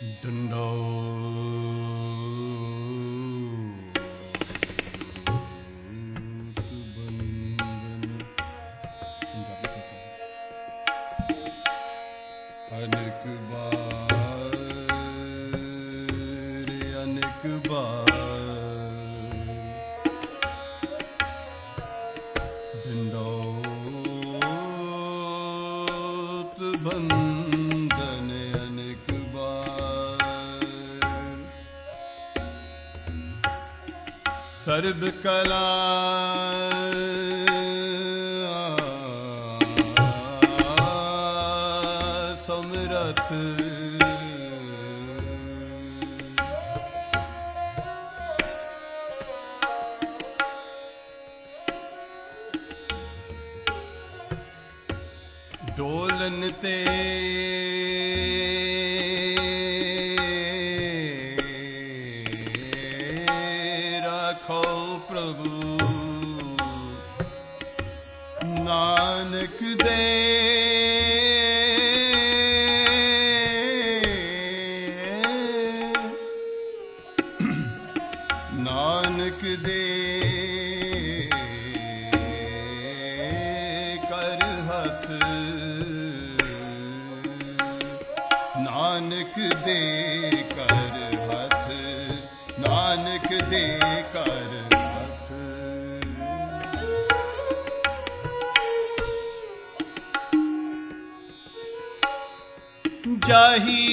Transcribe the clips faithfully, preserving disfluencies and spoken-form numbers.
डंडो अनेक बार अनेक बार दंडोत बंदन अनेक बार सर्व कला समरथ डोलन ते राखो प्रभु नानक दे नानक दे कर हथ नानक दे कर हथ नानक दे कर हथ जाही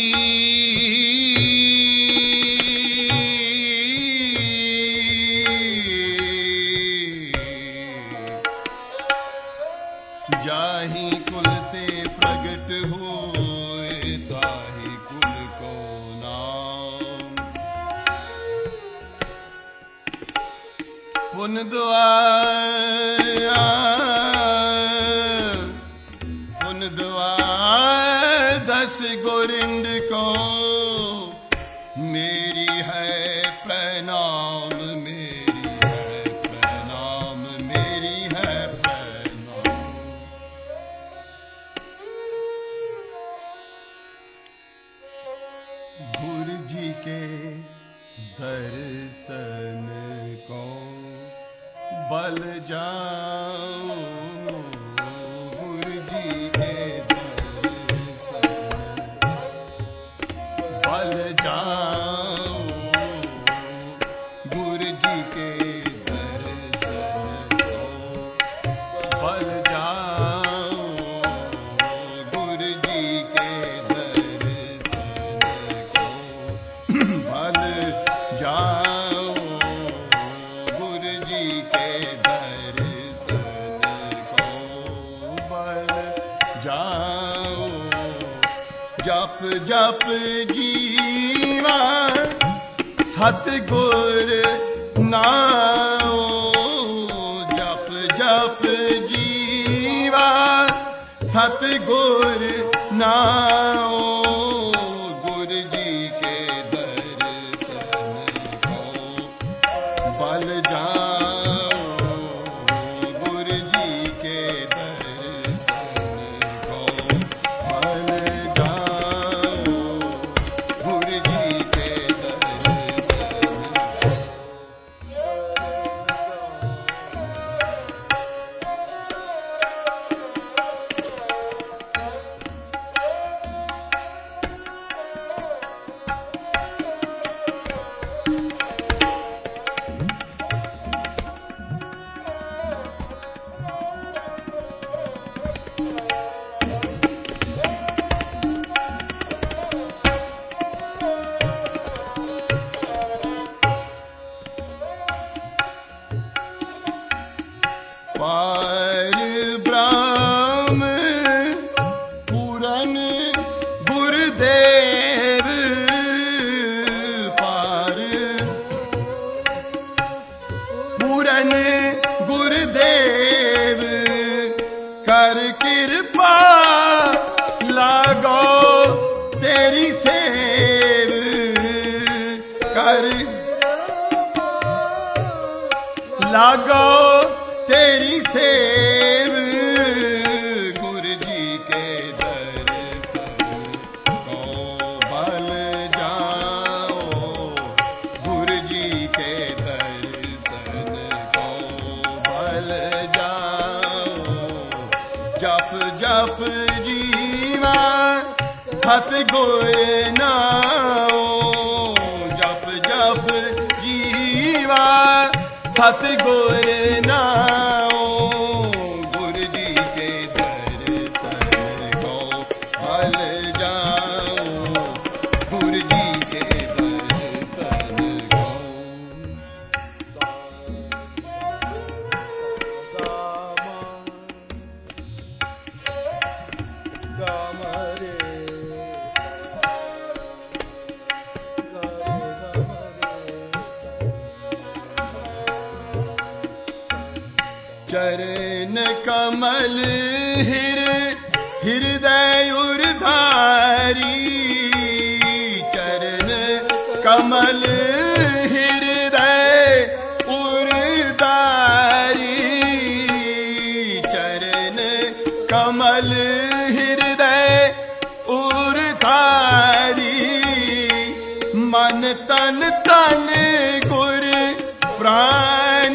जाही कुल ते प्रगट होए ताही कुल को नाम पुन दुआ पुन दुआ दस गोरिंद को मेरी है प्रणाम मेरी है प्रणाम मेरी है प्रणाम गुरु जी के दर्शन को बल जाओ गुरु जी के दर्शन बल जाओ गुरु जी के दर्शन को बल जाओ गुरु जी के दर्शन को बल जाओ गुरु जी के दर्शन को बल जाओ जप जप जीवा सतगुर नाओ जप जप जीवा सतगुर नाओ गुरु जी के दर्शन को बल जाओ गुरु जी के दर्शन को बल जाओ गुरु जी के दर्शन पार ब्रह्म पूरन गुरुदेव पार पूरन गुरुदेव कर कृपा लागो तेरी सेव कर लागो तेरी सेव गुरु जी के दर्शन को बल जा सतगुर नाओ जप जप जीवा सतगुर नाओ गुरु जी के दर्शन को फल जाओ गुरु जी के दर्शन को चरण कमल हिर हृदय उर्धारी चरण कमल हृदय उर्धारी चरण कमल हृदय उर्धारी मन तन तन गुर प्राण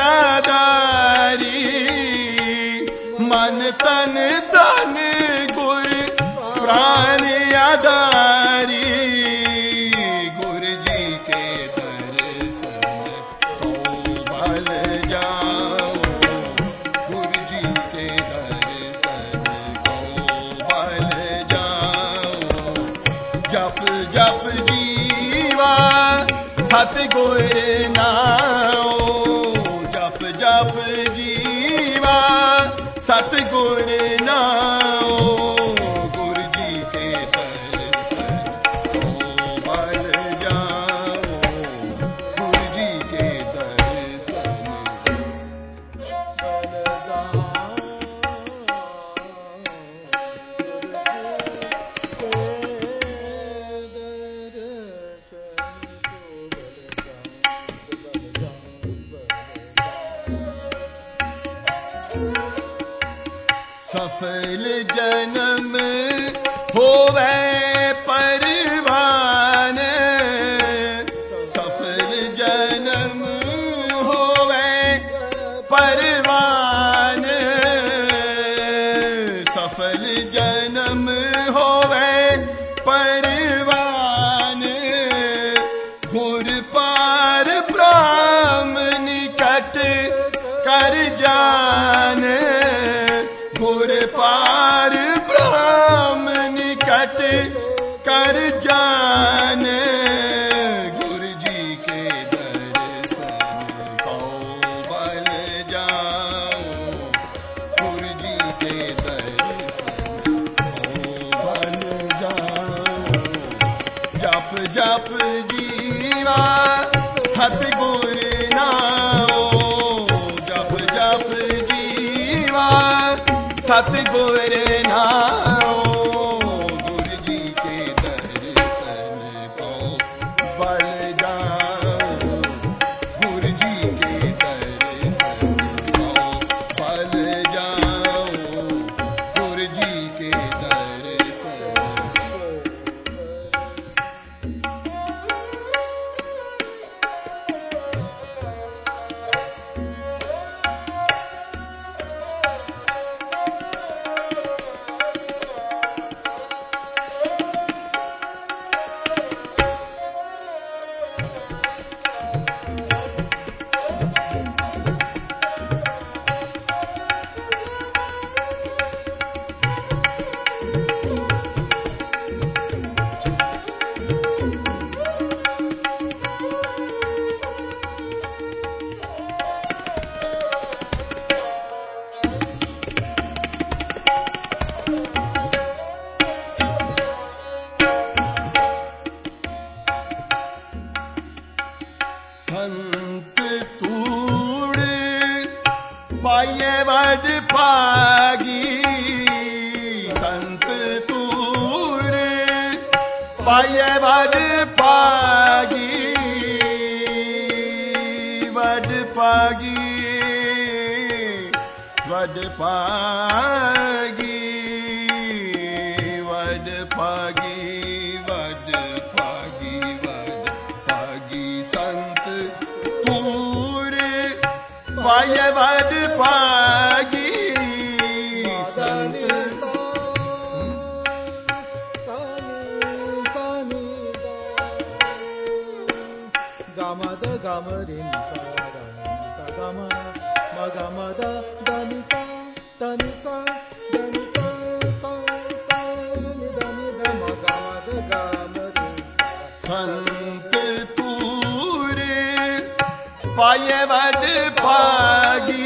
आधारी मन तन तन गुर प्राण आधारी गुरु जी के दर्शन को भल जाओ गुरु जी के दर्शन को भल जाओ जप जप जीवा सतगुर नाओ जप जप जीवा सतगुर नाओ गुरु जी के दर्शन को भल जाओ गुरु जी के दर्शन को भल जाओ सफल जन्म होवे परवान सफल जन्म होवे परवान सफल जन्म होवे परवान घुर पार ब्रह्म निकट कर जान घुर पार ब्रह्म निकट कर जान गुरु जी के दर्शन को भल जाओ गुरु जी के दर्शन को भल जाओ जप जप जीवा सतगुर नाओ जप जप जीवा सतगुर नाओ गुरु जी के दर्शन को भल जाओ गुरु जी के दर्शन को भल जाओ गुरु जी के दर्शन को संत तूड़ पाये वड पागी संत तूड़ पाये वड पागी वड पागी वड पागी वड पागी वड पागी वड पागी संत तूर पाये वड पागी संत ga ma re ni sa ga ma sa ga ma ma ga ma da da ni sa da ni sa da ni sa sa sa ni da ni da ma ga ma da ga ma re sa संत तूरे पाए वड पागी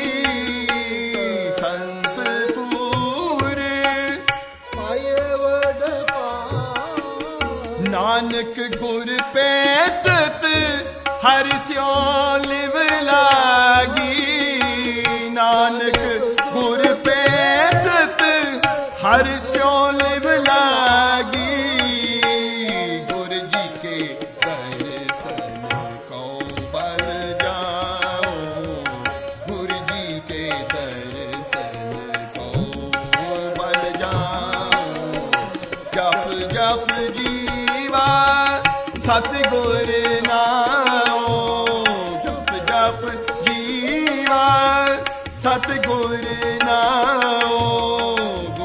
संत तूरे पाए वड पागी नानक गुर पेटत हर स्यो live लागी नानक गुर पेटत हर स्यो live लागी गुर जी के दर्शन को बल जाओ गुर जी के दर्शन को बल जाओ जप जप जीवा सतगुर नाओ जप जप जीवा सतगुर नाओ